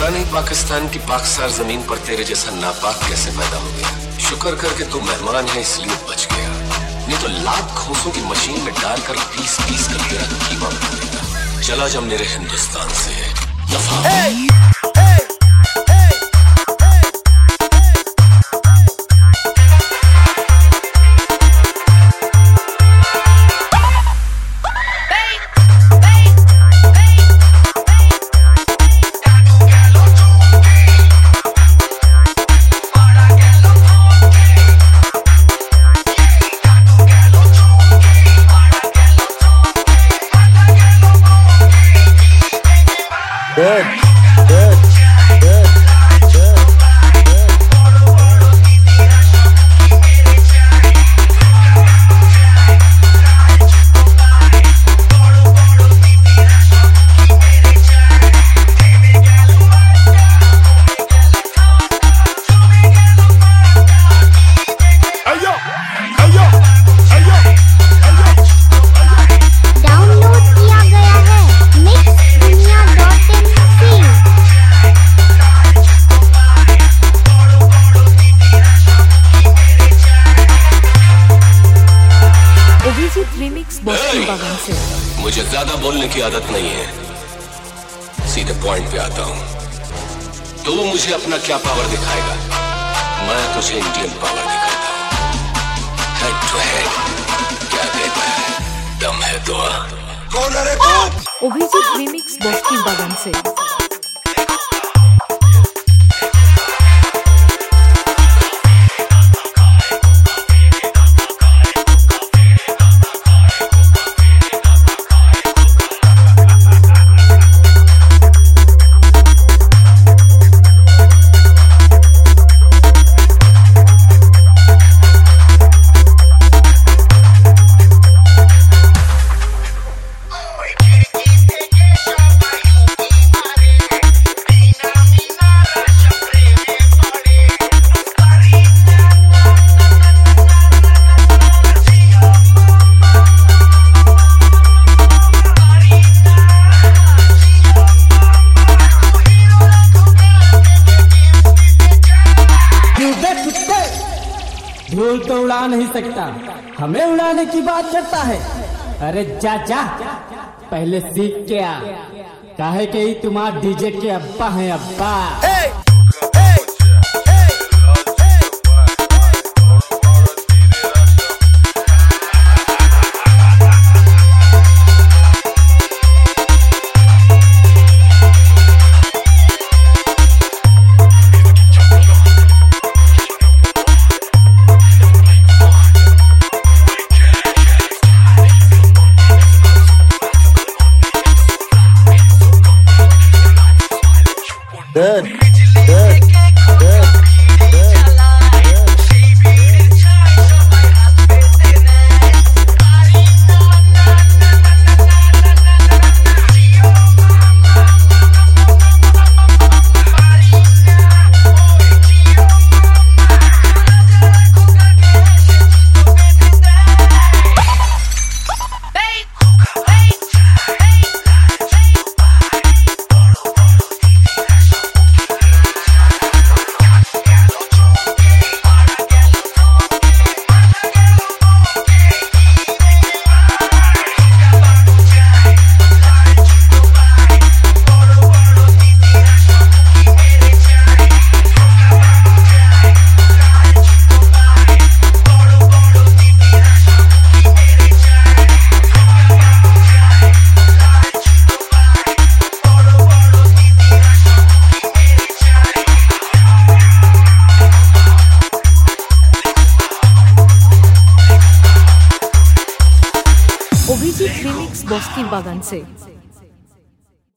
पता नहीं पाकिस्तान की पाकसार जमीन पर तेरे जैसा नापाक कैसे पैदा हो गया। शुक्र करके तू मेहमान है इसलिए बच गया, नहीं तो लाख घोंसों की मशीन में डालकर पीस पीस कर तेरा कीमा बना देगा। चला जा मेरे हिंदुस्तान से दफा। मुझे ज्यादा बोलने की आदत नहीं है, सीधे पॉइंट पे आता हूँ। तू मुझे अपना क्या पावर दिखाएगा, मैं तुझे इंडियन पावर दिखाता हूँ। हेड टू हेड क्या कहता है, दम है दुआ। कौन है रे तू? अभिजीत रिमिक्स बस्ती बागान से। धूल तो उड़ा नहीं सकता, हमें उड़ाने की बात करता है। अरे जा जा, पहले सीख के आ, काहे के ही तुम्हारे डीजे के अब्बा हैं अब्बा। Good. अभिजीत रिमिक्स बस्ती बागान से।